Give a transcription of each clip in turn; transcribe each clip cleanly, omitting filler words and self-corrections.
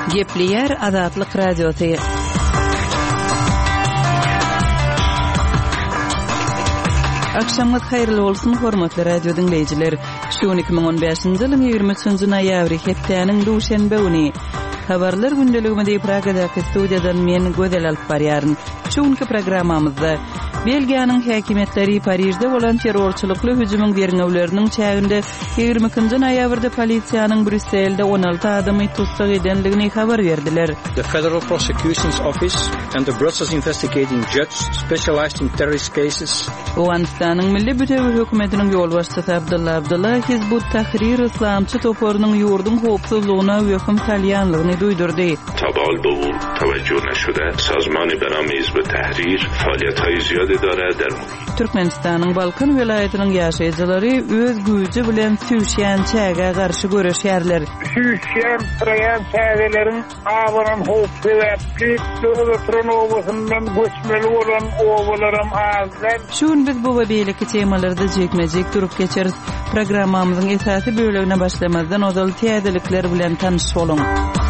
Gepleyer Azatlyk Radiosu. Akşamlık hayırlı olsun hormatly radio dinleyijiler. Şu 2015-nji ýylyň 23-nji noýabry hepdeniň duşanbe güni. Habarlar gündeliginde Pragadaky studiýadan men Gözel alyp barýaryn. Şuňky programmamyzda Belgiýanyň häkimetleri Parijde bolan terrorçylykly hüjümüň berňewleriniň çäginde 20-nji noýabrda polisiýanyň Brüsselde 16 adamy tutsak edenligini habar berdiler. The Federal Prosecution's Office and the Brussels Investigating Judge specialized in terrorist cases. Owganistanyň milli bütewi hökümetiniň ýol başçysy Abdullah Hizbut Tahrir İslamçy toparynyň ýurdun howpsuzlygyna hökm salýanlygyny duýdurdy. Tabal bu tawajjuh näşde sazmany berami Hizb Tahrir faaliýetleri ziyade dara der. Türkmenistanyň Balkan welaýatynyň ýaşaýjylary öz güýji bilen süýşýän çäge garşy göreşýärler. Süýşýän traýan çägeleriň awaran howpsy we pýtüýän owasyndan göçmeli bolan owalaram azlar. Şuň biz bu we beýleki temalarda jekmejek durup geçeriz. Programmamyzyň esasy bölegine başlamazdan ozal täzelikler bilen tanyş boluň.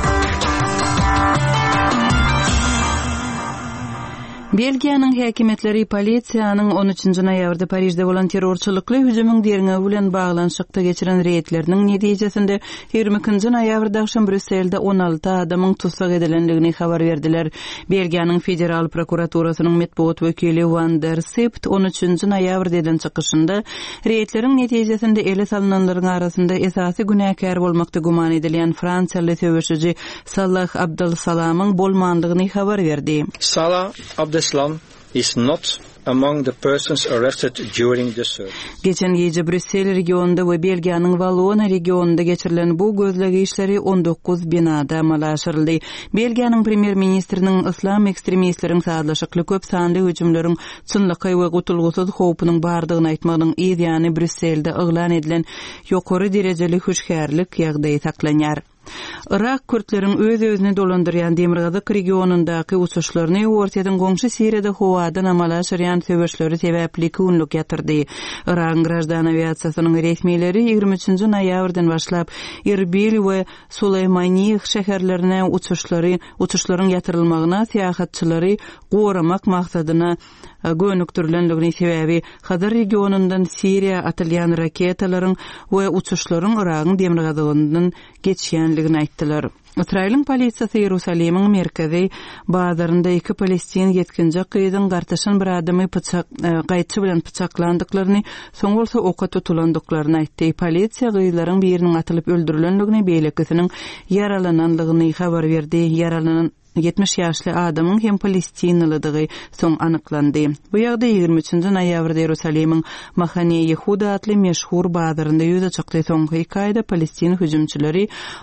Belgiýanyň häkimetleri polisiýanyň 13-nji noýabrda Parijde bolan terrorçylykly hüjümüň derňegi bilen baglanşykda geçiren reýtleriniň netijesinde 20-nji noýabrda akşam Brüsselde 16 adamyň tutsak edilenligini habar berdiler. Belgiýanyň federal prokuraturasynyň medpuat wekili Van der Sipt 13-nji noýabrda eden çykyşynda reýtleriň netijesinde ele salynanlaryň arasynda esasy günäkär bolmakda guman edilen Fransiýaly söwüşçi Salah Abdulsalamyň bolmandygyny habar berdi. Salah Abdeslam is not among the persons arrested during the search. Geçen gece Brüssel regionunda we Belgiýanyň Vallonia regionunda geçirilen bu gözlegi işleri 19 binada amallaşyryldy. Belgiýanyň premier ministriniň islam ekstremistleriň sadlaşykly köp sanly hüjümleriň çynlyky we gutulgusyz howpunyň bardygyny aýtmagynyň ýa-ni Brüsselde yglan edilen ýokary derejeli hüşgärlik ýagdaýy saklanýar. Irak Kürtleriň öz-özüni dolandyrýan Demirgazyk regionundaky uçuşlaryny ortadan goňşy Siriýada howadan amalaşyrýan söwüşleri sebäpli günlük ýatyrdy. Irak graždan aviasiýasynyň resmiýetleri 23-nji noýabrdan başlap Erbil we Sulaymaniyh şäherlerine uçuşlaryň ýatyrylmagyna seýahatçylary goramak maksadyna gönüktirilenligini sebäbi Hadar regionundan Siriýa atylýan raketalaryň we uçuşlaryň Iragyň Demirgazygyndan geçýänligini aýtdylar. İsrail'in polisiýasy Ýerusalemiň merkezi bazarynda 2 Palestin ýetkinji gyýdyň gartaşan bir adamy gaýtçy bilen pyçaklandyklaryny, soň bolsa oka tutulandyklaryny aýtdy. Polisiýa gyýlaryň biriniň atylyp öldürilenligini, beýlekisiniň yaralananlygyny habar berdi. Yaralanan 70 ýaşly adamyň hem palestinlydygy soň anyklandy. Bu ýagda 23-nji noýabrda Ýerusalemiň Mahane Yehuda atly meşhur bazarynda ýüze çykdy. Soňky 2 aýda Palestin hüjümçileri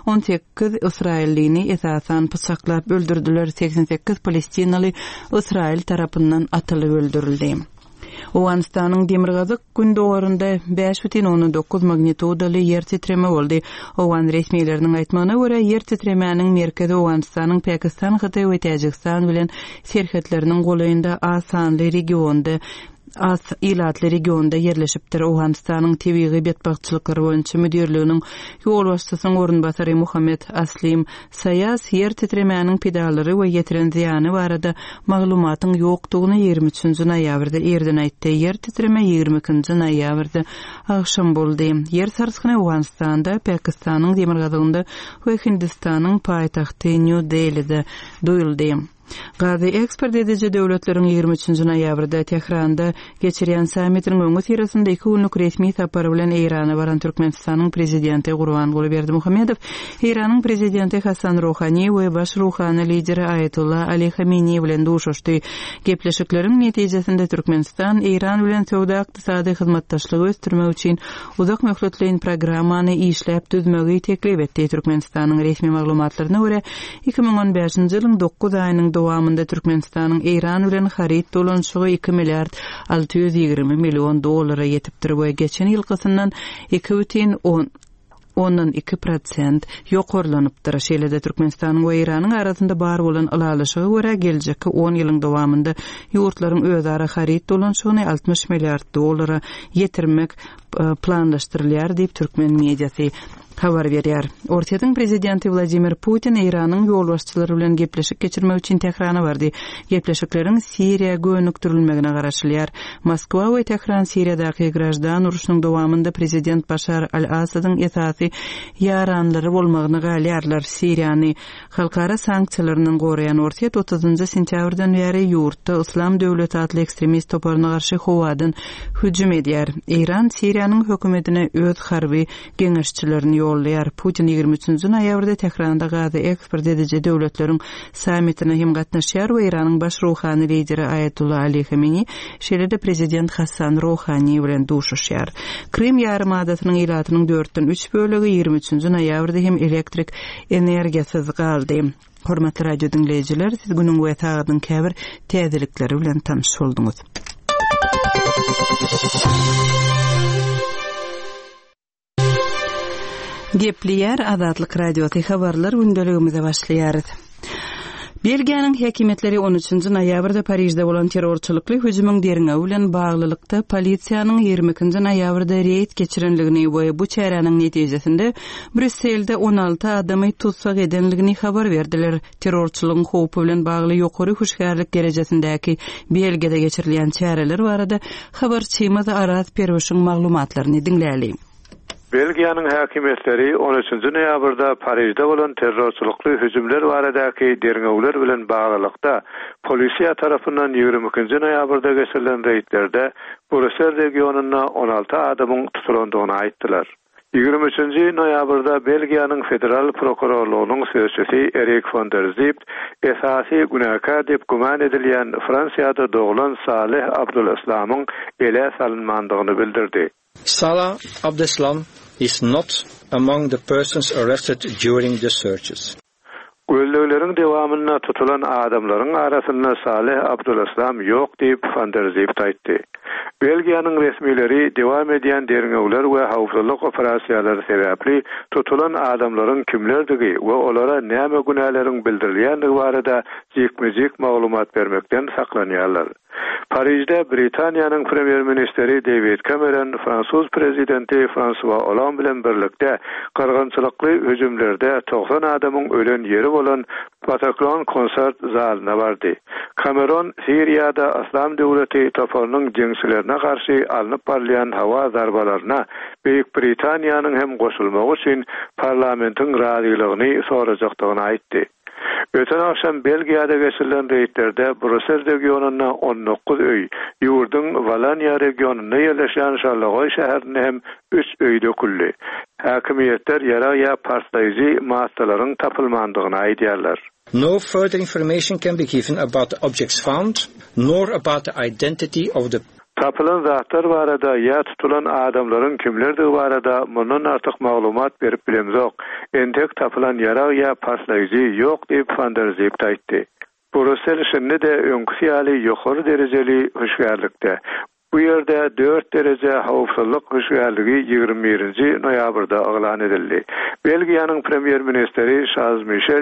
18 israillini esasan pyçaklap öldürdiler. 88 palestinly Israil tarapyndan atylyp öldürildi. Owganistanyň Demirgazyk gündogarynda 5,9 magnitudaly ýer titreme boldy. Owgan resmiýetleriniň aýtmagyna görä, ýer titremäniň merkezi Owganistanyň Pakistan, Hyty we Täjikistan bilen serhetleriniň golayynda asanly regionda ilatly regionda yerleşipdir. Owganistanyň tebigy betbagçylyklary boýunça müdirliginiň ýol başçysynyň orunbasary Muhammed Aslim Sayas ýer titremäniň pedallary we ýetiren ziýany barada maglumatyň ýokdugyny 23-nji noýabrda erden aýtdy. Ýer titreme 22-nji noýabrda akşam boldy. Ýer sarskyny Owganistanda, Pakistanyň Demirgazygynda we Hindistanyň paýtagty New Delhi'de duýuldy. Gazi ekspert edici döwletleriň 23-nji noýabrda Tehranda geçirýän sammitiň öňü tirasynda 2 günlük resmi sapary bilen Eýrana baran Türkmenistanyň prezidenti Gurbanguly Berdimuhammedow, Eýranyň prezidenti Hasan Rouhani we baş ruhany lideri Ayatullah Ali Khamenei bilen duşuşdy. Gepleşikleriň netijesinde Türkmenistan Eýran bilen söwda ykdysady hyzmatdaşlygy östürmek üçin uzak möhletleýän programmany işläp düzmegi teklip etdi. Türkmenistanyň resmi maglumatlaryna görä 2015-nji ýylyň 9 aýynyň dowamında Türkmenistanyň Eýran bilen harit dolanşygy 2 milliard 620 million dollara ýetipdir we geçen ýylkysyndan 2,2% ýokarlanypdyr. Şeýlede Türkmenistanyň we Eýranyň arasynda bar bolan ylalaşygy görä geljeki 10 ýylyň dowamında ýurtlaryň özara harit dolanşygyny 60 milliard dollara ýetirmek planlaşdyrylýar diýip türkmen mediasy habar berýär. Ortadan prezidenti Vladimir Putin Iranyň ýolbaşçylary bilen gepleşik geçirmek üçin Tehrana bardy. Gepleşiklerin Siriýa gönükdirilmegine garaşylýar. Moskwa we Tehran Siriýadaky grajdan uruşynyň dowamında prezident Bashar al-Asadyň esasy ýaranlary bolmagyny galýarlar. Siriýany halkara sanksiýalarynyň gorayan Orta 30 sentýabrdan beri ýurtda Islam döwleti adly ekstremist toparyna garşy howadan hüjüm edýär. Iran Siriýanyň hökümetine öz harby geňeşçilerini ýollar. Putin 23 noýabrda Tehranda gazy ekspert edici döwletleriň sammitine hem gatnaşýar we Iranyň baş ruhany lideri Ayatullah Ali Khamenei şeýle prezident Hassan Rouhani bilen duşuşýar. Krim ýarymadatynyň ilatynyň 4-den 3 bölegi 23 noýabrda hem elektrik energiýasyz galdy. Hormatly radio dinleyijiler, siz günüň we taýydyň käbir täzelikleri bilen tanış bolduňuz. Gepleýär Azatlyk radiosy habarlar gündeligimize başlaýar. Belgiýanyň häkimetleri 13 noýabrda Parijde bolan terrorçylykly hüjümüň deriňe bilen baglylykda polisiýanyň 22 noýabrda reýd geçirenligini we bu çäranyň netijesinde Brüsselde 16 adamy tutsak edenligini habar berdiler. Terrorçylygyň howpy bilen bagly ýokary huşgärlik derejesindäki Belgiýede geçirilýän çäreler barada habarçymyz Aras Perweşiň maglumatlaryny dinläli. Belgiýanyň häkimetleri 13 noýabrda Parijde bolan terrorçylykly hüjümler baradaky derňewler bilen baglylykda polisiýa tarapyndan 22 noýabrda geçirilen reýdlerde Brüssel regionuna 16 adamyň tutulandygyny aýtdylar. 23 noýabrda Belgiýanyň federal prokurorlugynyň sözçüsi Erik van der Zip esasy günäkär diýip guman edilýän Fransiýada doglan Salih Abdülislamyň ele salynmandygyny bildirdi. Salah Abdeslam is not among the persons arrested during the searches. Göllögleriň dewamyna tutulan adamlaryň arasynda Salih Abdülislam ýok diýip Van der Zip aýtdy. Belgiýanyň resmileri dewam edýän derňewler we hawfsuzlyk operasiýalary sebäpli tutulan adamlaryň kimlerdigi we olara näme günälerin bildirilýändigi barada jekmejek maglumat bermekden saklanýarlar. Parijde Britaniýanyň premier ministeri David Cameron Fransuz prezidenti François Hollande bilen birlikde gargançylykly hüjümlerde 90 adamyň ölen ýeri bolan Bataclan konsert zalyna bardy. Cameron Siriýada Islam döwleti toparynyň jeňçilerine garşy alınıp barýan hawa zarbalaryna Büyük Britaniýanyň hem goşulmagy üçin parlamentiň razylygyny sorajakdygyny aýtdy. Öten akşam Belgiýada geçirilen reýdlerde Brüssel regionuna 19 öý, ýurdun Valanya regionuna ýerleşen Şarlagoy şäherine hem 3 öý döküldi. Häkimiýetler ýara partlaýjy massalaryň tapylmandygyny aýdýarlar. No further information can be given about the objects found, nor about the identity of the tapılan zatlar barada ýa tutulan adamlaryň kimlerdigi barada mundan artyk maglumat berip bilemzok. Entek tapılan ýara ýa partlaýjy ýok diýip Van der Zip aýtdy. Brüssel şeýle de öňkü ýaly ýokary derejeli huşgärlikde. Bu ýerde 4 derece hawfsuzlyk huşgärligi 21 noýabrda aglan edildi. Belgiýanyň premier ministeri Charles Michel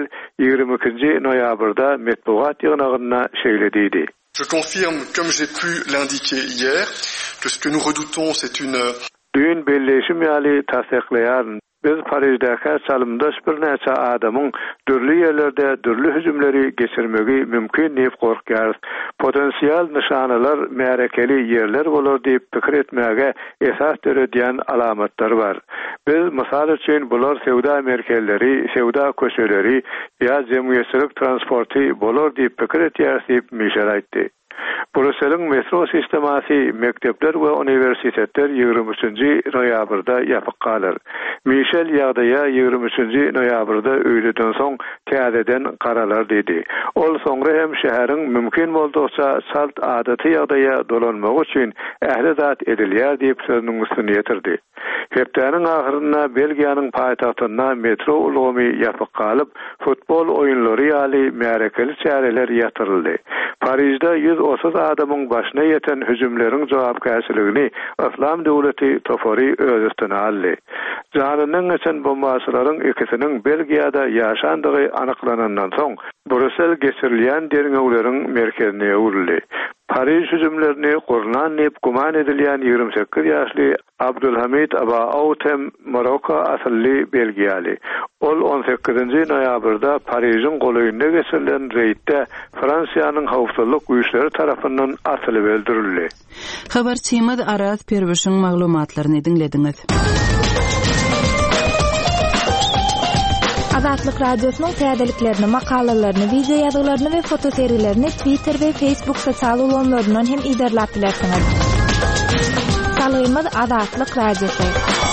22 noýabrda metbuat ýygynyna şeýlediydi. Je confirme, comme j'ai pu l'indiquer hier, que ce que nous redoutons, c'est une... Dün belleşim ýaly tasdiklaýan, biz Parijdäki çalymdaş bir näçe adamyň dürli ýerlerde dürli hüjümleri geçirmegi mümkin diýip gorkýar. Potensial nişanalar märekeli ýerler bolar diýip pikir etmäge esas töredýän alamatlar bar. Biz mysal üçin bular sewda merkezleri, sewda köşeleri ýa jemgyýetçilik transporty bolar diýip pikir etýär diýip Michel aýtdy. Brüsselin metro sistemasy, mektepler we universitetler 23 noýabrda ýapyk galar. Michel ýagdaýa 23 noýabrda öýleden soň täzeden garalar dedi. Ol soňra hem şäheriň mümkin boldukça salt adaty ýagdaýa dolanmak üçin ähli zat edilýär diýip sözüniň üstüne ýetirdi. Hepdeniň ahyryna Belgiýanyň paýtagtyna metro ulgamy ýapyk galyp, futbol oýunlary ýaly märekeli çäreler ýatyryldy. Parijde 130 adamyň başyna ýeten hüjümleriň jogapkärçiligini Islam döwleti topary öz üstüne aldy. Jananyň geçen bombaçylaryň ikisiniň Belgiýada ýaşandygy anyklanandan soň Brüssel geçirilýän derňegleriň merkezine urildi. Paris hüjümlerini gurnan diýip guman edilýän 28 ýaşly Abdulhamid Aba Autem Maroko asylly Belgiýaly. Ol 18-nji noýabrda Parysyň goýunda geçirilen reýtde Fransiýanyň howpsuzlyk güýçleri tarapyndan atylyp öldürildi. Habarçymyz Araz Perwişiň maglumatlaryny dinlediňiz. Azatlyk radiosynyň täzeliklerini, makalalaryny, video ýazgylaryny we foto seriýelerini Twitter we Facebook sosial ulanlaryndan hem iderlap bilersiňiz. Salaýymyz Azatlyk radiosy.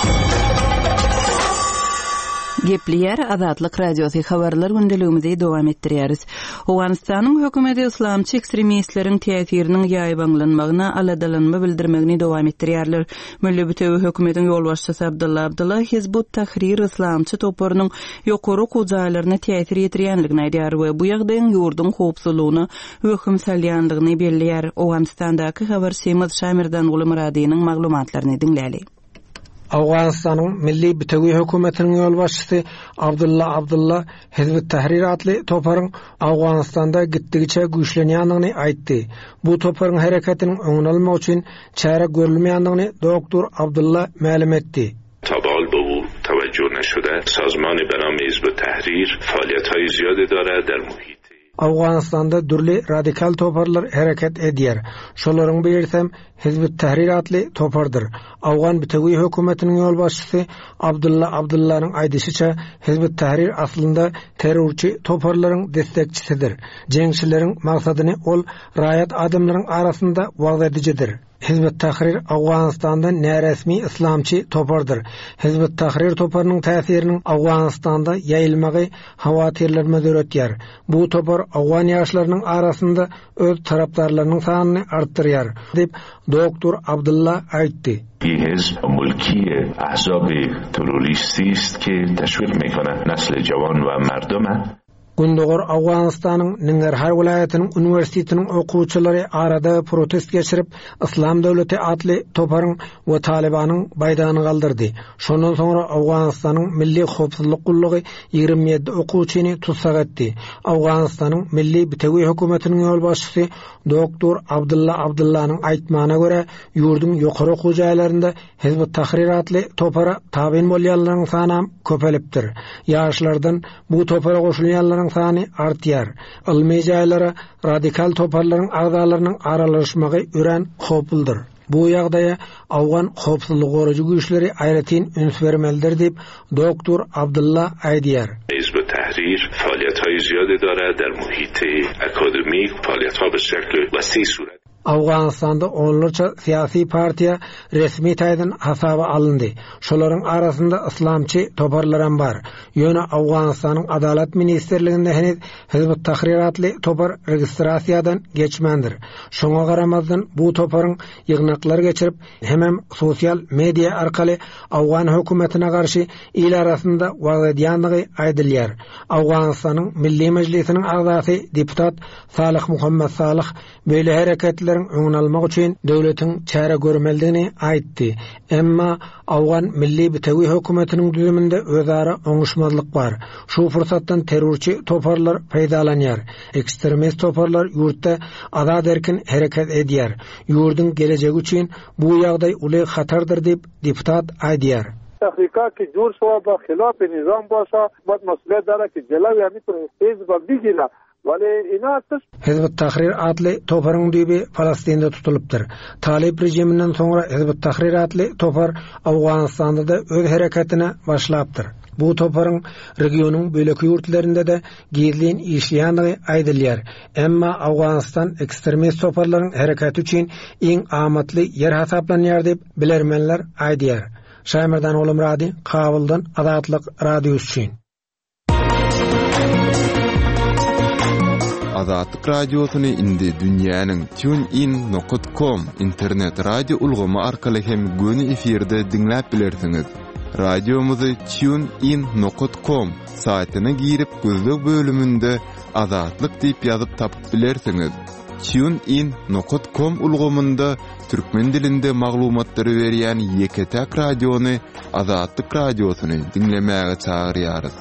Gepleýär Azatlyk radiosy habarlar gündeligimizi dowam etdirýäris. Owganystanyň hökümeti islamçy ekstremistleriň täsiriniň ýaýbanlanmagyna aladalanma bildirmegini dowam etdirýärler. Milli Bütewi hökümetiň ýolbaşçysy Abdulla Hizbut Tahrir islamçy toparynyň ýokary kujaýlaryna täsir ýetirýänligini aýdýar we bu ýagdaýyň ýurdun howpsuzlygyny höküm salýandygyny belleýär. Owganystandaky habarçymyz Şamirdan Ulumradynyň maglumatlaryny dinläli. Awganystanyň Milli Bütewi hökümetiniň ýolbaşçysy Abdulla Hizbut Tahrir atly toparyň Awganystanda gitdigiçe güýçlenýändigini aýtdy. Bu toparyň hereketiniň öňüne almak üçin çäre görülmeýändigini doktor Abdulla ma'lum etdi. Tabal bu tawajjuh nashode sazman beram Hizbut Tahrir faaliýetleri ziyade dara der muhit. Awganystanda dürli radikal toparlar hareket edýär. Şolaryň beýersem Hizbut Tahrir atly topardyr. Awgan Bütewi hökümetiniň ýolbaşçysy Abdullanyň aýdysyça Hizbut Tahrir aslynda terrorçy toparlaryň destekçisidir. Jeňçileriň maksadyny ol raýat adamlaryň arasynda wagtdyjydyr. Hizbut Tahrir Awganystanda näresmi islamçy topardyr. Hizbut Tahrir toparynyň täsiriniň Awganystanda ýaýylmagy hawatyrlarma döretýär. Bu topar Awgan ýaşlarynyň arasynda öz tarapdarlarynyň sanyny artdyrýar, diýip doktor Abdulla aýtdy. حزب ملکی احزاب تروریستی است که تشویق میکنه نسل جوان و مردم. Gündogor Awganystanyň Ningerhar welaýatynyň uniwersitetining okuwçylary arada protest geçirip Islam döwleti atly toparyň we Talibanyň baýdanyny galdyrdy. Şondan soňra Awganystanyň Milli Howpsuzlyk Gullugy 27 okuwçyny tutsak etdi. Awganystanyň Milli Bütewi hökümetiniň ýolbaşçysy doktor Abdullanyň aýtmagyna görä ýurdun ýokary okuwjaýlarynda Hizbut Tahrir atly topara tabyn bolýanlaryň sany köpelipdir. Ýaşlardan bu topara goşulýanlar sany artýar. Ilmi jaýlara radikal toparlaryň agdalarynyň aralaşmagy ören hopuldyr. Bu ýagdaýa Awgan howpsuzlyk goragy güýçleri aýratyn üns bermelidir diýip doktor Abdulla aýdýar. Hizbut Tahrir faaliýetleri ziyade dara der muhiti akademik faaliýetler be şekli wasi suret. Awganystanda onlarca siyasi partiýa resmi taýdan hasaba alındy. Şolaryň arasynda islamçy toparlaram bar. Ýöne Awganystanyň Adalet Ministrliginde henüz Hizbut Tahrir atly topar registrasiýadan geçmendir. Şoňa garamazdan bu toparyň ýygnaklary geçirip hemem sosial media arkaly Awgan hökümetine garşy il arasynda wagtydýandygy aýdylýar. Awganystanyň Milli Mejlisiniň agzasy deputat Salih Muhammed Salih böyle hareketler öňüne almak üçin döwletiň çäre görmeligini aýtdy. Emma Awgan Milli Bütewi hökümetiniň düzüminde özara oňuşmazlyk bar. Şu fursatdan terrorçy toparlar peýdalanýar. Ekstremist toparlar ýurtda azad erkin hereket edýär. Ýurdun gelejegi üçin bu ýagdaý uly hatardyr diýip deputat aýdýar. तहरीका की जोर शोर व खिलाफ निजाम बाशा बद मसले दारा की जला यानी तो तेज बदी गिला Hizbut Tahrir atly toparyň düýbi Palestinde tutulypdyr. Talib rejiminden soňra Hizbut Tahrir atly topar Awganystanda da öz hereketine başlapdyr. Bu toparyň regionyň böleki ýurtlarynda da gizlin işleýänligi aýdylýar. Emma Awganystan ekstremist toparlaryň hereketi üçin iň amatly ýer hasaplanýar diýip bilermenler aýdýar. Şamirdan Ulumrady, Kabuldan Azatlyk radiosu üçin. Azatlyk radiosyny indi dünýäniň tunein.com internet radio ulgamy arkaly hem göni efirde dinläp bilersiňiz. Radiomuzy tunein.com saýtyna girip gözlük bölüminde Azatlyk diýip ýazyp tapyp bilersiňiz. tunein.com ulgamında türkmen dilinde maglumatlary berýän Ýeketäk radiony Azatlyk radiosyny dinlemäge çagyrýarys.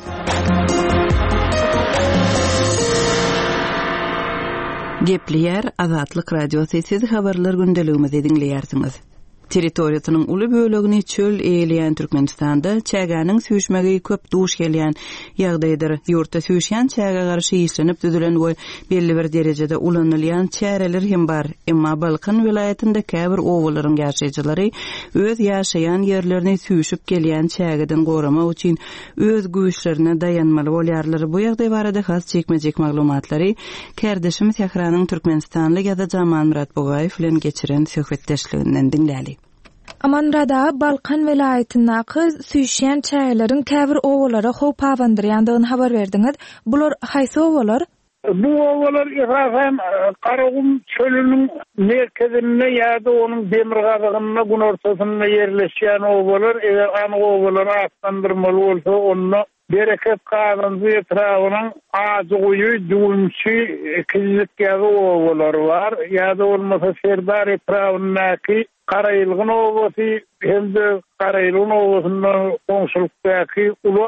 Gepleýär Azatlyk radiosu siz habarlar gündeligimizi dinleýärsiňiz. Territoriýasynyň uly bölegini çöl eýleýän Türkmenistanda çägäniň süýşmegi köp duş gelýän ýagdaýdyr. Ýurtda süýşýän çäge garşy işlenip düzülen we belli bir derejede ulanylýan çäreler hem bar. Emma Balkan vilayetinde käbir owalaryň ýaşaýjylary öz ýaşaýan ýerlerini süýşüp gelýän çägeden goramak üçin öz güýçlerine dayanmaly bolýarlar. Bu ýagdaý barada has çekmejek maglumatlary kärdeşimiz Ýahranyň Türkmenistanly ýa-da Jamal Murat Bogaýew bilen geçiren söhbetdeşliginden dinläli. Amanrada Balkan vilayetindäki süýşýän çägeleriň käbir owalary howp awandyrýandygyny habar berdiňiz. Bular haýsy owalar? Bu owalar esasen Qaragum çölüniň merkezinde ýa-da onuň demirgazygyna gün ortasyna ýerleşýän owalar. Eger any owalary atlandyrmaly bolsa, onu bereket kazanzy etrawynyň azy goýy, düňçi, kizilik ýa-da owalar bar. Ýa-da bolmasa Serdar etrawynyňky Qarayılgın ovası hem de Qarayılgın ovasından konsulukdaki ulu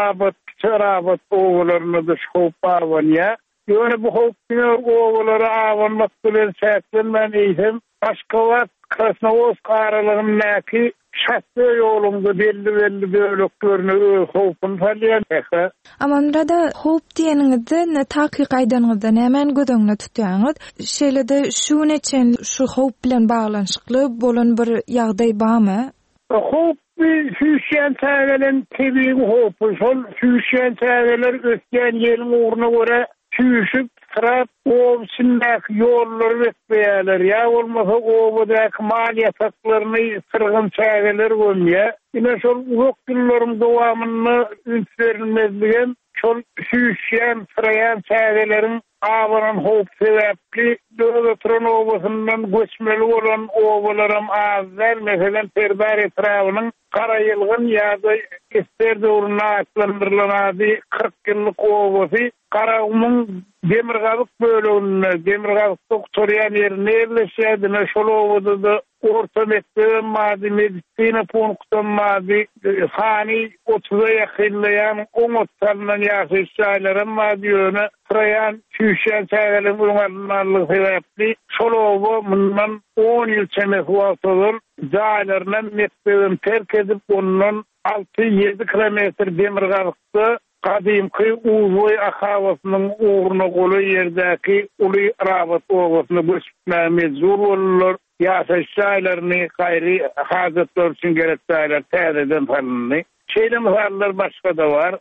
rabat ovalarını da şoğup avanıya. Yani bu hopkinör ovaları avanmak bilen säätlen ben eysem Aşkavat Krasnovosk aralığındaki şahsy yolunda belli bölüklerini hopun falyan. Amanrada hop diýeniňizde ne takyk aýdanyňyzda nämen gödüňne tutýaňyz? Şeýlede şu neçen şu hop bilen baglanyşykly bolan bir ýagdaý barmy? Hop süýşýän çägelerin tebiň hopy, şol süýşýän çägeler ötken ýeriň uğruna göre süýşüp Trap owçyndaky ýollary bekleýärler. Ýa bolmasa owadaky mal ýasaklaryny sırgyn çägeler bolýar. Ine şol uzak ýyllaryň dowamyny ünsürilmezligen şol süýşýän sıraýan çägeleriň awaran howp sebäpli döwletiniň owasyndan göçmeli bolan owalarym azlar. Meselen Serdar etrawynyň Qarayılgyn ýa-da Ester döwrüne atlandyrylany 40 ýyllyk owasy Qaragumyň demirgazyk böleginde demirgazyk doktorýan ýerine ýerleşýärdi. Şol owada da orta mektep, mady medisina punkty, mady hani 30-a ýakynlayan 10 otlardan ýaşaýjylar mady ýöne sıraýan süýşýän çägelerin ulanyşylygy sebäpli şol owa mundan 10 ýyl çemek wagtdyr jaýlaryny mektebden terk edip ondan 6-7 kilometr demirgazykda Qadimki Uzoy Akawasynyň uğruna goly ýerdäki uly rabat owasyny göçmä mezur bolurlar. Ýaşaýjylaryny gaýry hajatlar üçin gerekdäler täzeden falanyny. Şeýle hallar başga da bar.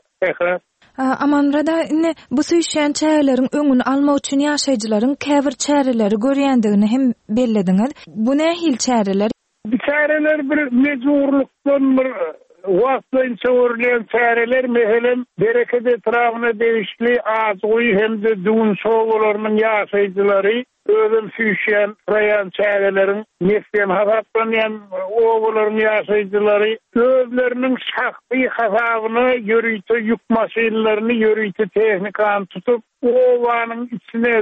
Amanrada bu süýşýän çägeleriň öňüni almak üçin ýaşaýjylaryň käbir çäreleri görýändigini hem bellediňiz. Bu nähil çäreler? Bu çäreler bir mezurlukdan bir wagtlaryň çöwürilen çäreler meselen bereket etrawyna degişli azygy hem de düň şowlarynyň ýaşaýjylary özüm süýşýän raýan çägeleriň neslen hasaplanýan owalaryň ýaşaýjylary özleriniň şahsy hasabyny ýörüýte ýük maşynalaryny ýörüýte tehnikany tutup owanyň içine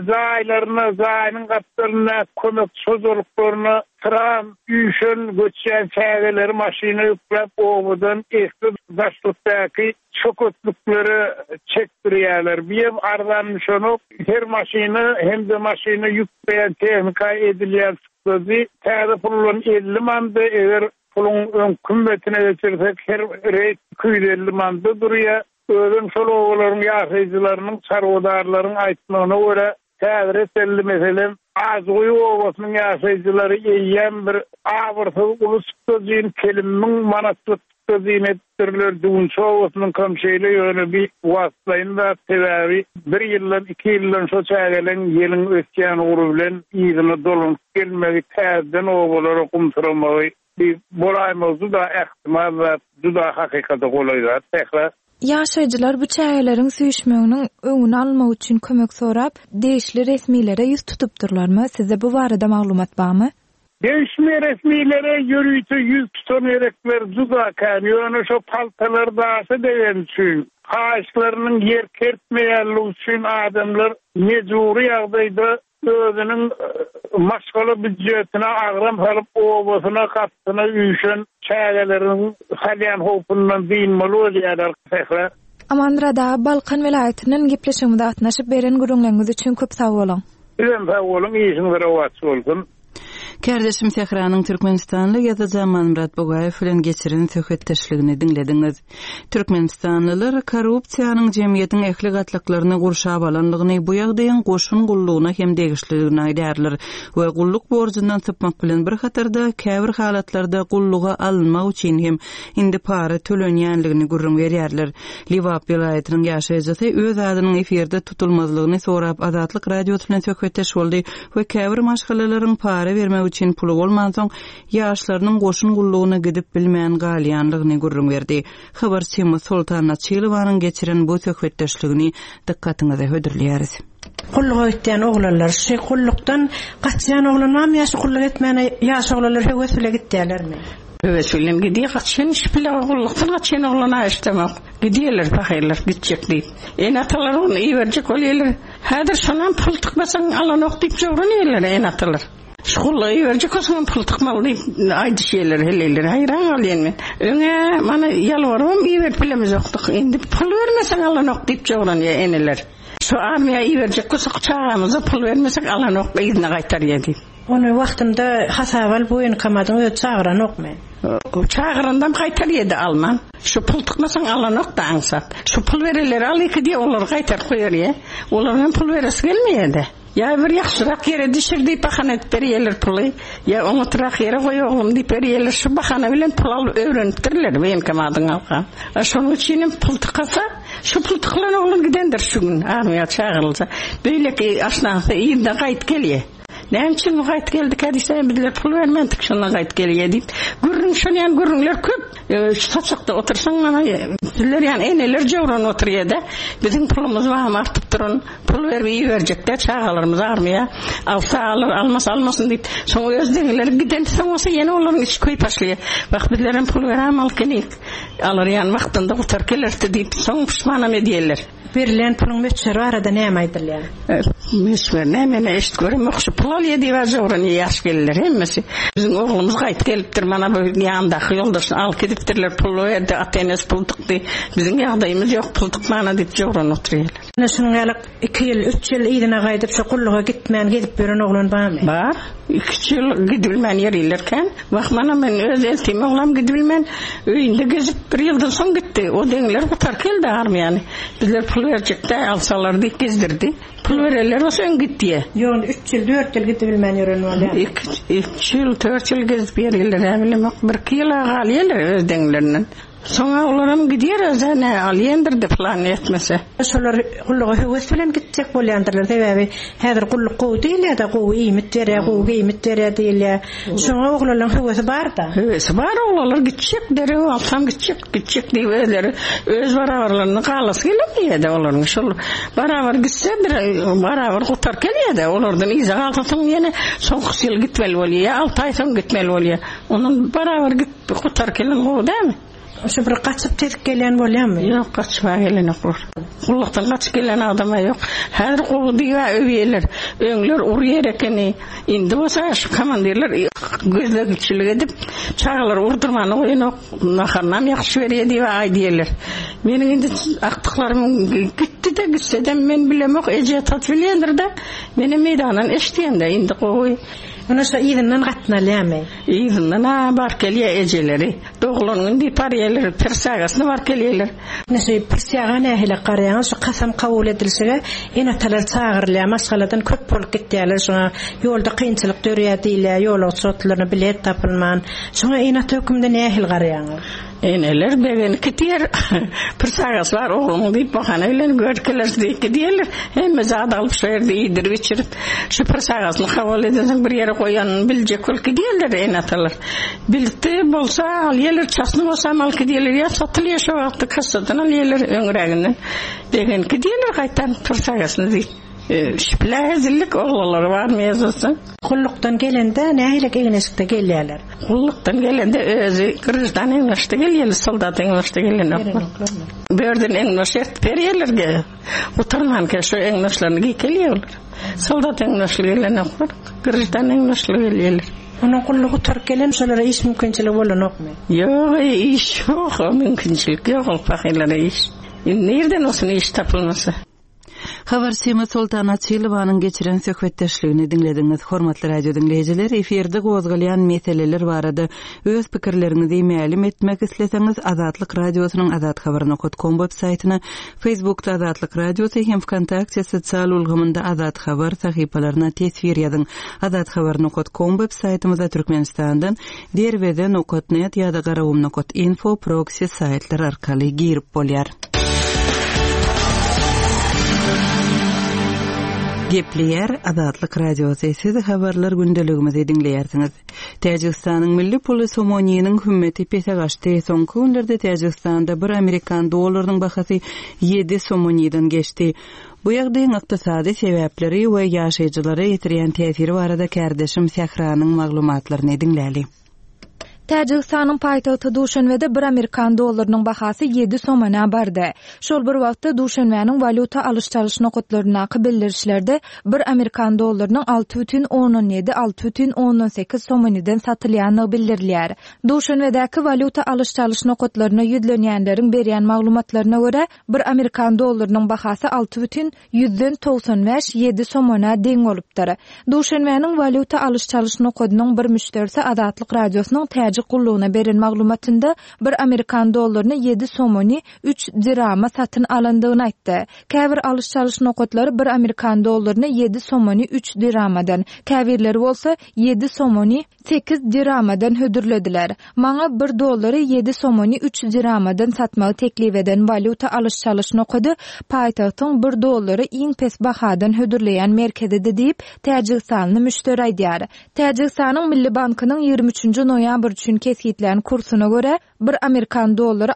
zaýnyň gatlaryna kömek sözlüklerini tram ýüşen göçýän çägeleri maşyna ýüklep owadan eski daşlykdaky çökötlükleri çekdirýärler. Bir ardanşonyp her maşyna hem de maşyna ýükleýän tehnika edilýän sözi täze pulun 50 mandy eger pulun kümmetine geçirsek her reyt 250 mandy durýar. Özüm şol owalaryň ýaşaýjylarynyň çarwadarlaryň aýtmagyna görä täze telli meselen Azgoy owasynyň ýaşaýjylary eýýän bir awyrsyz ulusçylyk keliminiň manatlyk etdirler düňçe owasynyň komşeýle ýöne bir wagtlaýynda sebäbi 1 ýyldan 2 ýyldan şo çägelen ýylyň ötýän uğru bilen ýygyny dolanyp gelmegi täzeden owalary kumturamagy bir bolaýmyzy da ähtimal we juda hakykata golaýar. Ýaşaýjylar bu çägeleriň süýşmeginiň öňüni almak üçin kömek sorap, deýişli resmiýlere ýüz tutupdyrlarmy? Size bu barada maglumat barmy? Değişme resmilere yürüytü yüz tutan erekler zuda kaniyonu şu paltalar dağısı deyen için. Ağaçlarının yer kertmeyerli için adamlar mecburi yağdaydı özünün maskalı büdjetine ağram kalıp ovasına kattına üyüşen çağalarının halyan hopundan dinmeli oluyorlar kısaklar. Amandrada Balkan vilayetinin gepleşimide atnaşıp beren gürüňleriniz üçin köp sag bolun. Sağ olun, iyisiniz, rahat olun. Kardeşim Sehranyň Türkmenistanly ýazyjy Murat Bogaýew bilen geçiren söhbetdeşligini dinlediňiz. Türkmenistanlylar korrupsiýanyň jemgyýetiň ehli gatlyklaryny gurşap alanlygyny bu ýagdaýyň goşun gullugyna hem degişligini aýdarlar we gulluk borjundan çypmak bilen bir hatarda käbir halatlarda gulluga alınmak üçin hem indi para tölenýänligini gurrun berýärler. Liwap vilayatynyň ýaşaýjysy öz adynyň eferde tutulmazlygyny sorap Azatlyk radiosu bilen söhbetdeş boldy we käbir maşgalalaryň para bermek için pulu bolmansoň ýaşlarynyň goşun gullugyna gidip bilmeýän galýanlygyny gurrun berdi. Habarçy Sultan Naçylowanyň geçiren bu söhbetdeşligini dikkatiňize hödürleýäris. Gulluk etýän oglanlar şu gullukdan gaçýan oglanam ýaşy gulluk etmäne ýaşy oglanlar höwesle gitdilermi? Höwesle gidi gaçýan iş bilen gullukdan gaçýan oglana işdemek. Gidiýerler bahyrlar gitjek diýip. Enatalar ony iwerjek bolýarlar. Häzir şonan pul tykmasaň alan ok diýip jogranýarlar enatalar. Şullaý berjek olsaň pul tykmaly diýip aýdy şeýler heleler haýran alýan men. Öňe mana ýalwarmam iýer bilemiz okdyk. Endi pul bermeseň alan ok diýip jogranýar eneler. Şu armiýa iýerjek bolsak çağamyza pul bermesek alan ok ýygyna gaýtarýar diýip. Onu wagtynda hasabal boýun kamadyň öz çağıran okmy? Çağırandam gaýtarýardy alman. Şu pul tykmasaň alan ok da aňsap. Şu pul bereler alyky diýip olar gaýtar goýar ýa. Olardan pul beresi gelmeýärdi. Ya bir yaxşırak yere düşürdi bahana berýärler puly. Ya oňatrak yere goýagym diýip berýärler. Şu bahana bilen pul alyp öwrenipdirler beýen kamadyň algan. Şonuň üçin pul tykasa, şu pul tyklan oglan gidendir şu gün armiýa çağırylsa. Beýleki aşnaňsa ýerde gaýt gelýär. Näme üçin gaýt geldik hadise bizler pul bermedik şonda gaýt gelýär diýip. Gürrüň şonyan gürrüňler köp. Saçakda otursaň mana bizler ýani eneler jogran oturýar-da. Biziň pulumuz wagam artyp durun. Pul bermeýi berjekde çağalarymyz armiýa. Alsa alır, almasa almasyn diýip. Soň özdeňler giden soňsa ýene olaryň iş köýp başlaýar. Bak bizleriň pul berem alkyny. Alır ýani wagtynda gutar kelerdi diýip soň pişmanam edýärler. Berilen pulun meçleri arada näme aýdylýar? Meçler näme eşit görem okşy pul alýar diýip jogran ýaş geller hemmesi. Biziň oglumyz gaýt gelipdir mana bu ýandaky ýoldaşyny alyp gidipdirler pul berdi atenes pul tykdy. Biziň ýagdaýymyz ýok pul tykmana diýip jogran oturýarlar. Ana şunuň ýalyk 2 ýyl 3 ýyl ýygyna gaýdyp şu gulluga gitmän gidip beren oglan barmy? Bar. 2 ýyl gidilmän ýerlerken wagt mana men öz eltim oglam gidilmän öýünde gezip 1 ýyldan soň gitdi. O deňler gutar keldi armiýany. Bizler pul berjekde alsalar diýip gezdirdi. Pul bererler o sen gitdi. Ýöne 3 ýyl 4 ýyl gidilmän ýören bolýar. 2 ýyl 4 ýyl gezip berýärler. Bilemek 1 ýyl galýarlar öz deňlerinden. Soňa olaram gidýär özüne alýandyr diýip plan etmese. Şolar gulluga höwes bilen gitjek bolýandyrlar. Sebäbi häzir gulluk gowy diýilýär da gowy iýmit berýär, gowy giýmit berýär diýilýär. Şoňa oglanyň höwesi bar-da. Höwesi bar oglanlar gitjek derä alsam gitjek diýip özleri öz barabarlaryny galasy gelmeýär da olaryň şol barabar gitse bir barabar gutar kelýär da olardan iýe galsaň ýene soňky ýyl gitmeli bolýar, 6 aý soň gitmeli bolýar. Onuň barabar gutar kelen gowy dämi? Şu bir gaçyp tetip gelen bolýarmy? Ýok, gaçyp gelen ýok. Gullukdan gaçyp gelen adam ýok. Häzir gowdy we öwýeler, öňler urýar ekeni. Indi bolsa şu komandirler gözlegçilik edip çağlar urdurmany goýanok, naharnam ýakşy berýär diýip aýdýarlar. Meniň indi akdyklarym gitdi-de gitse men bilemek ejetat bilýändir da. Meni meýdandan eşdiýende indi gowy. Ona şu ýygynyň gatnalyamy. Ýygynyň bar kelýär ejeleri. Doglanyň diýip persagasyny bar kelýärler. Näse persaga nähile garaýan şu kasam kabul edilse ene talar çağırylýar maskaladan köp bolup gitdiler şoňa ýolda kynçylyk dörýärdiler ýol sotlaryny bilet tapylman şoňa ene tökümde nähil garaýan. Eneler begen kitýär persagas bar oglum diýip bahana bilen görkeler diýerler. Hemme zat alyp şeýerde ýedirip içirip şu persagasyny kabul edensiň bir ýere goýan biljek bol diýerler ene talar. Bildi bolsa alýarlar çasny bolsa mal diýerler ýa satylýar şu wagtda kassadan alýarlar öňreginden. Begen diýerler gaýtan persagasyny diýip. Şiplazillik oğullar var mı yazılsın? Kulluktan gelende nähilek egnesikde gelýärler. Kulluktan gelende özü Kırgızstan eňleşdi gelýär, soldat eňleşdi gelýär. Berden eňleşet berýärlerge. Utanmanka şu eňleşlerini gelýärler. Soldat eňleşli gelýär, Kırgızstan eňleşli gelýär. Onun kulluğu Türk gelen şolara iş mümkünçiligi bolanokmy? Yok, iş yok, mümkünçilik yok, fakirlere iş. Nereden olsun iş tapılması? Habar Sema Sultana Çilibanyň geçiren söhbetdeşligini dinlediňiz. Hormatly radio dinleýijiler, eferde gozgalýan meseleler barada öz pikirleriňizi meýlim etmek isleseňiz, Azatlyk radiosynyň azathabar.com websaýtyna, Facebookda Azatlyk radiosy hem WhatsApp sosial ulgamynda Azat Habar sahypalaryna tesvir ýazyň. Azathabar.com websaýtymyza Türkmenistandan derweden.net ýa-da garawum.info proxy saýtlar arkaly girip bolýar. Gepleyer Azatlyk radiosy sizi habarlar gündeligimizi dinleýärsiňiz. Täjikistanyň milli puly somonynyň hümmeti pesagaşdy. Soňky günlerde Täjikistanda 1 Amerikan dollarynyň bahasy 7 somonydan geçdi. Bu ýagdaýyň ykdysady sebäpleri we ýaşaýjylary ýetirýän täsiri barada kärdeşim Sahranyň maglumatlaryny dinläli. Täjikistanyň paýtagty Duşanbede 1 Amerikan dollarynyň bahasy 7 somana bardy. Şol bir wagtda Duşanbeň valuta alyş-çalyş nokatlaryna bildirişlerde 1 Amerikan dollarynyň 6,17-6,18 somanydan satylýany bildirilýär. Duşanbedäki valuta alyş-çalyş nokatlaryna ýüzlenýänleriň berýän maglumatlaryna görä 1 Amerikan dollarynyň bahasy 6,95-7 somana deň bolupdyr. Duşanbeň valuta alyş-çalyş nokatynyň bir müşterisi Azatlyk radiosynyň kulluğuna beren maglumatında 1 Amerikan dollaryny 7 somony 3 dirama satyn alandygyny aýtdy. Käbir alyş-çalyş nokatlary 1 Amerikan dollaryny 7 somony 3 diramadan, käbirleri bolsa 7 somony 8 diramadan hödürlediler. Maňa 1 dollary 7 somony 3 diramadan satmagy teklip eden valuta alyş-çalyş nokaty paýtagtyň 1 dollary iň pes bahadan hödürleýän merkezinde diýip Täjikistanyň müşteri aýdýar. Täjikistanyň Milli Bankynyň 23 noýabr üçin kesgitlen kursuna göre 1 Amerikan dollary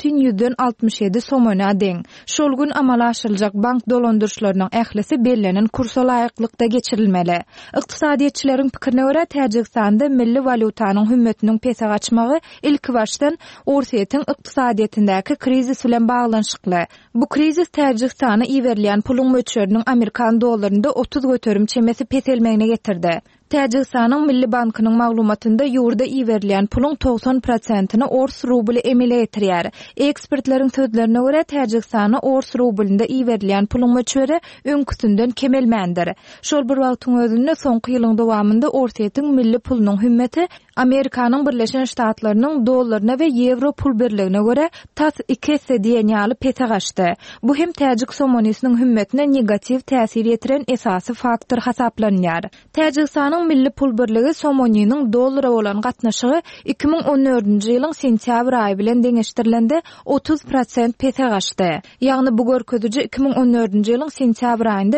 6,67 somana deň. Şol gün amala aşyryljak bank dolandyrşylarynyň ählisi bellenen kursa laýyklykda geçirilmeli. Ykdysadyetçileriň pikirine göre Täjikistanda milli valutanyň hümmetiniň pese gaçmagy ilki başdan Orsiýetiň ykdysadyetindäki krizis bilen baglanşykly. Bu krizis Täjikistana iwerilýän puluň möçberiniň Amerikan dollarynda 30 göterim çemesi peselmegine getirdi. Täjikistanyň Milli Bankynyň maglumatynda ýurda iwerilýän puluň 90%-ni ors rubly emile etirýär. Ekspertleriň sözlerine görä Täjikistana ors rublynda iwerilýän puluň möçberi öňküsinden kemelmändir. Şol bir wagtyň özünde soňky ýylyň dowamında Orsiýetiň milli pulunyň hümmeti Amerikanyň Birleşen Ştatlarynyň dollaryna we euro pul birligine görä tas 2 diýen ýaly pete gaçdy. Bu hem Täjik somonysynyň hümmetine negativ täsir ýetiren esasy faktor hasaplanýar. Täjikistanyň milli pul birligi somonynyň dollara bolan gatnaşygy 2014-nji ýylyň sentýabr aýy bilen deňeşdirilende 30% pete gaçdy. Ýagny bu görkeziji 2014-nji ýylyň sentýabr aýynda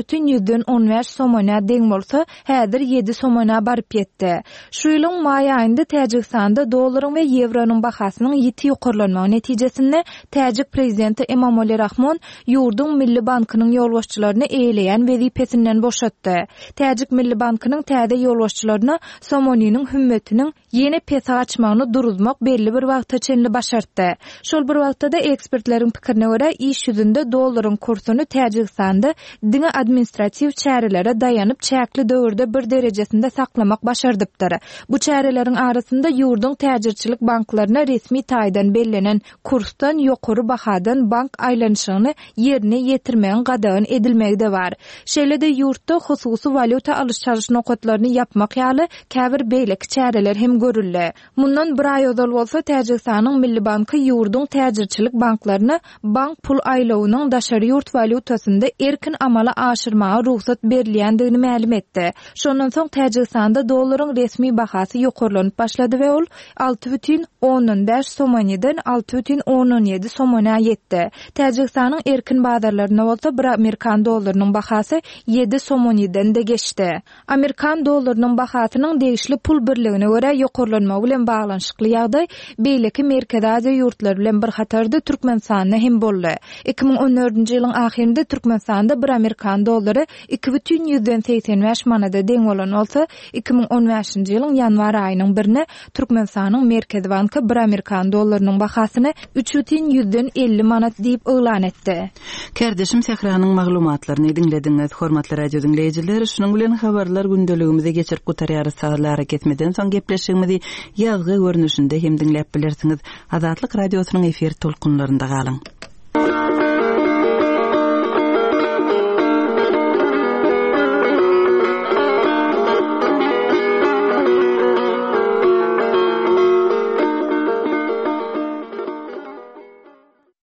5,15 somana deň bolsa, häzir 7 somana baryp ýetdi. Şu ýylyň may aýynda Täjikistanda dollaryň we euronyň bahasynyň ýiti ýokarlanmagy netijesinde Täjik prezidenti Emomali Rahmon ýurdun Milli Bankynyň ýolbaşçylaryny eýleýän wezipesinden boşatdy. Täjik Milli Bankynyň täze ýolbaşçylaryna somonynyň hümmetiniň ýene pesa açmagyny duruzmak belli bir wagtda çenli başartdy. Şol bir wagtda ekspertleriň pikirine görä iş ýüzünde dollaryň kursuny Täjikistanda diňe administrativ çärelere daýanyp çäkli döwürde bir derejesinde saklamak başardypdyr. Bu çäreleriň arasynda ýurdun täjirçilik banklaryna resmi taýdan bellenen kursdan ýokary bahadan bank aýlanyşyny ýerine ýetirmeň gadagyn edilmegi de bar. Şeýle-de ýurtda hususy valuta alyş-çalyş nokatlaryny yapmak ýaly käbir beýleki çäreler hem görüldi. Mundan bir aý özel bolsa Täjikistanyň Milli Banky ýurdun täjirçilik banklaryna bank pul aýlawynyň daşary ýurt valutasynda erkin amala aşyrmaga ruhsat berilýändigini ma'lum etdi. Şondan soň Täjikistanda dollaryň resmi bahasy ýokarlanyp başlady we ol 6,15 somanydan 6,17 somana ýetdi. Täjikistanyň erkin bazarlaryna bolsa 1 Amerikan dollarynyň bahasy 7 somanydan da geçdi. Amerikan dollarynyň bahasynyň degişli pul birligine görä ýokarlanma bilen baglanşykly ýagdaý beýleki Merkez Aziýa ýurtlary bilen bir hatarda Türkmenistanda hem boldy. 2014-nji ýylyň ahyrynda Türkmenistanda 1 Amerikan dollary 2,85 manada deň bolan bolsa, 2015-nji ýylyň ýanwar aýynyň 1-ne Türkmenistanyň Merkez Banky 1 Amerikan dollarynyň bahasyny 3,50 manat diýip elan etdi. Kardeşim Sehranyň maglumatlaryny dinlediňiz. Hormatly radio dinleýijiler, şunuň bilen habarlar gündeligimize geçirip gutarýar saatlara ketmeden soň gepleşigimizi ýazgy görnüşinde hem dinläp bilersiňiz. Azatlyk radiosynyň efir tolkunlarynda galyň.